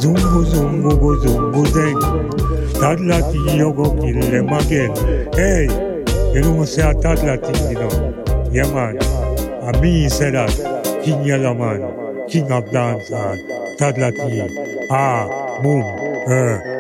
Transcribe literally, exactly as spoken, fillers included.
Zungu zungu go zungu zeng. Tadlati you go kill them again. Hey, you know say a Tadlati, you know. Yeah man. And me say that. King Yellowman, King of Dancehall, Tadlati. Ah, boom, eh.